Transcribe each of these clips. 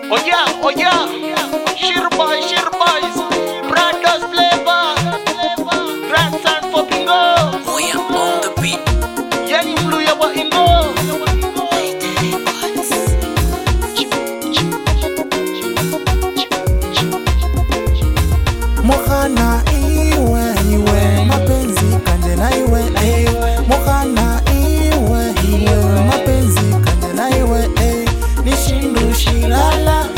Oh yeah, Shirboys, Brando's flavor, grandson for bingo. Moya on the beat. Yani blue ya wa ingo. Mohana iwe mapenzi kanje na iwe Mohana iwe mapenzi kanje na iwe Nishindu shirala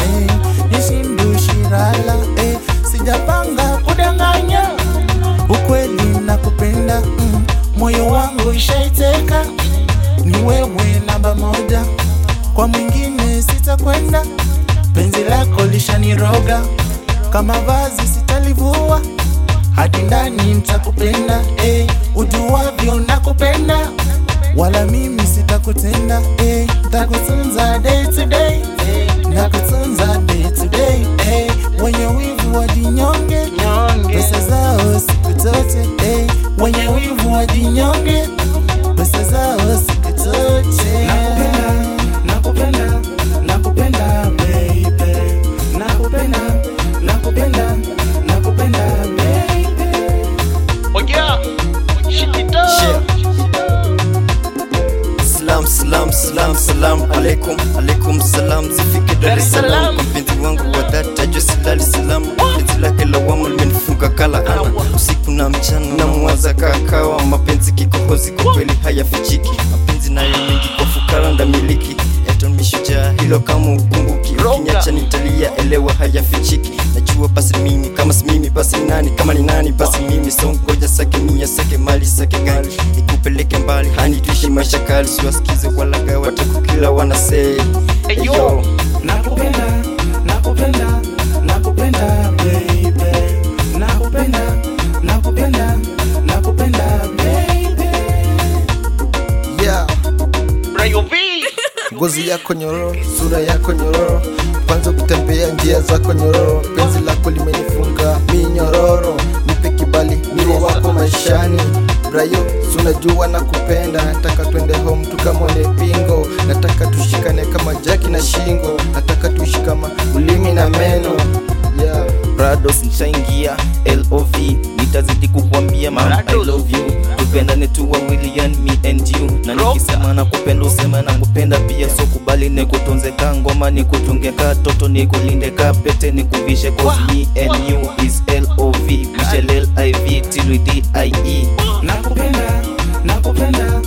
sijapanga kudanganya ukweli nakupenda moyo wangu ishaiteka ni wewe namba moja kwa mwingine sitakwenda penzi lako lishaniroga kama vazi sitalivua hadi ndani nitakupenda ujuavyo nakupenda wala mimi sitakutenda nitakutunza day to day nakutunza day to day wenye wivu wajinyonge pesa zao siku zote wenye wivu wajinyonge pesa zao siku zote nakupenda baby nakupenda baby Oh yeah, shikito. Salam alaikum salam zifike Dar es Salaam mpenzi wangu wa dhati ajue silali salama penzi lake lawama limenifunga kala ana usiku na mchana na mwaza kakawa mapenzi kikohozi kwa kweli hayafichiki mapenzi nayo mengi kwa fukara ndamiliki Eton mishujaa hilo kama ukumbuki ukinyacha nitalia elewa hayafichiki najua basi mimi kama si mimi basi nani kama ni nani basi mimi so ngoja sake mia sake mali sake gani nikupeleke mbali hani tuishi maisha kali siwasikize wala gawa watakukila wanasay Yo nakupenda baby nakupenda baby Yeah, Rayo V. ngozi yako nyororo, sura yako nyororo, kwanza kutembea njia zako nyororo, penzi lako limenifunga minyororo, nipe kibali niwe wako maishani. Brayo, sunajua nakupenda, nataka twende home tukamone pingo, nataka tushikane kama jaki na shingo, nataka tuishi kama ulimi na meno. Yeah. Brados nishaingia LOV nitazidi kukwambia mama I love you tupendane tu wawili yani me and you na nikisema nakupenda usema nakupenda pia so kubali nikutunze ka ngoma nikutunge ka toto nikulinde ka pete nikuvishe cause me and you is LOV we shall LIV till we DIE nakupenda